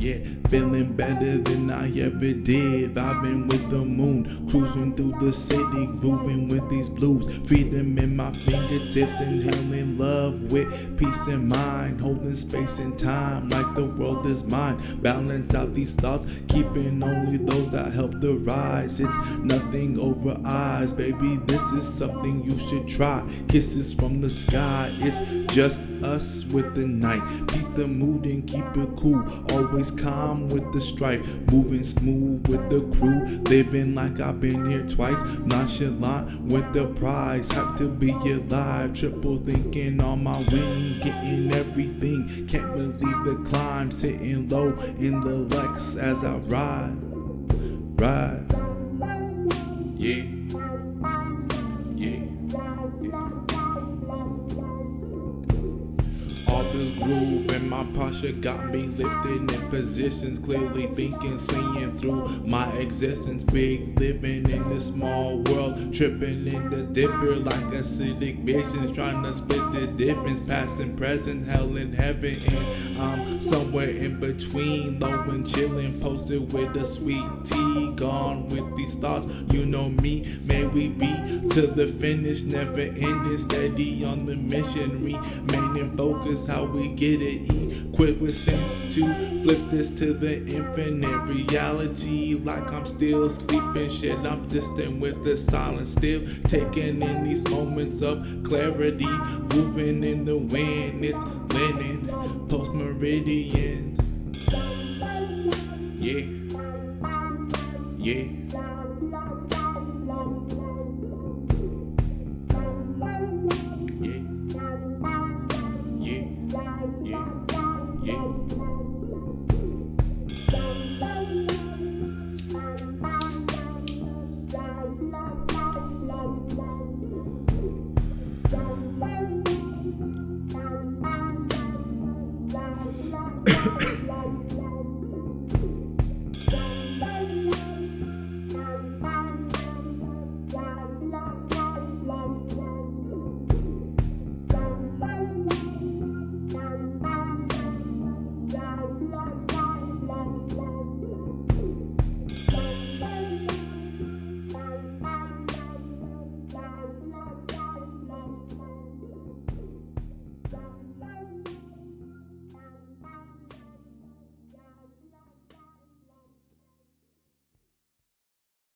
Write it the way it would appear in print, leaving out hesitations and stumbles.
Yeah, feeling better than I ever did. Vibing with the moon, cruising through the city, grooving with these blues. Freedom in my fingertips, inhaling love with peace in mind. Holding space and time like the world is mine. Balance out these thoughts, keeping only those that help the rise. It's nothing over eyes, baby, this is something you should try. Kisses from the sky, it's just us with the night. Keep the mood and keep it cool, always calm with the strife. Moving smooth with the crew, living like I've been here twice. Nonchalant with the prize, hyped to be alive. Triple thinking on my wings, getting everything. Can't believe the climb, sitting low in the Lex as I ride. Yeah, yeah. All this groove and my posture got me lifted in positions, clearly thinking, seeing through my existence. Big living in this small world, tripping in the dipper like acidic visions, trying to split the difference, past and present, hell and heaven, and I'm somewhere in between, low and chilling, posted with a sweet tea, gone with these thoughts. You know me, may we be to the finish, never ending, steady on the mission, remaining focused. How we get it, equipped with sense to flip this to the infinite reality. Like I'm still sleeping, shit, I'm distant with the silence, still taking in these moments of clarity. Moving in the wind, it's linen, post meridian. Yeah, yeah.